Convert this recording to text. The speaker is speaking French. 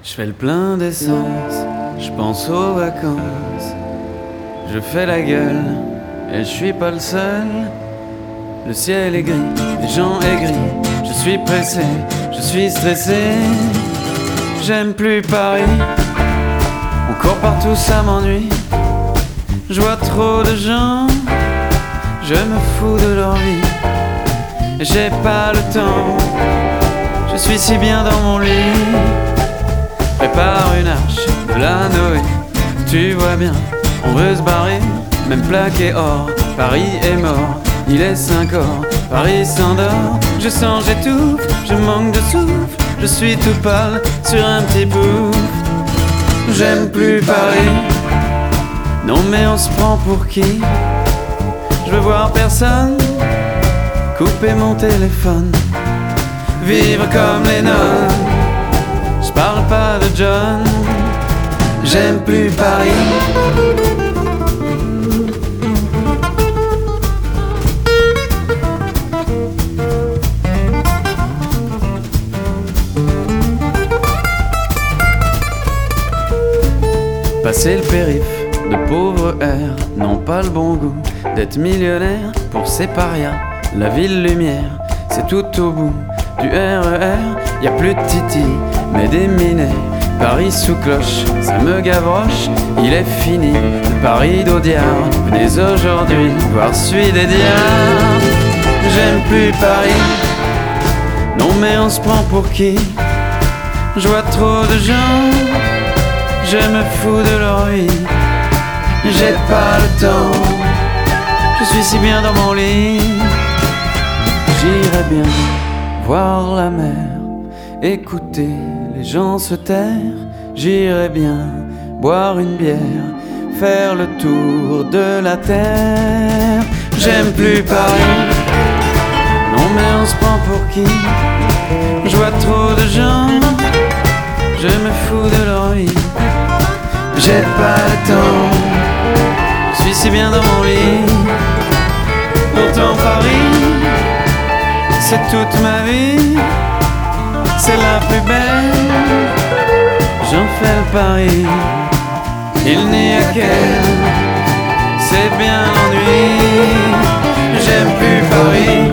Je fais le plein d'essence, je pense aux vacances. Je fais la gueule, et je suis pas le seul. Le ciel est gris, les gens aigris. Je suis pressé, je suis stressé. J'aime plus Paris, on court partout, ça m'ennuie. Je vois trop de gens, je me fous de leur vie. J'ai pas le temps, je suis si bien dans mon lit. Prépare une arche de la Noé, tu vois bien, on veut se barrer. Même plaqué or, Paris est mort. Il est 5 heures, Paris s'endort. Je sens, j'étouffe, je manque de souffle. Je suis tout pâle sur un petit pouf. J'aime plus Paris, non mais on se prend pour qui? Je veux voir personne, couper mon téléphone, vivre comme les nonnes. Je parle pas de John, j'aime plus Paris. Passer le périph', de pauvres airs n'ont pas le bon goût d'être millionnaire pour ces parias. La ville lumière, c'est tout au bout du RER. Y a plus de titi, mais des minets. Paris sous cloche, ça me gavroche. Il est fini, le Paris d'Audiard. Venez aujourd'hui voir celui des diables. J'aime plus Paris, non mais on se prend pour qui? Je vois trop de gens, je me fous de leur vie. J'ai pas le temps, je suis si bien dans mon lit. J'irais bien voir la mer, écouter les gens se taire. J'irais bien boire une bière, faire le tour de la terre. J'aime plus Paris, non mais on se prend pour qui? Je vois trop de gens, je me fous de leur vie. J'ai pas le temps, je suis si bien dans mon lit. Pourtant Paris, c'est toute ma vie. C'est la plus belle, j'en fais le pari. Il n'y a qu'elle, c'est bien l'ennui. J'aime plus Paris.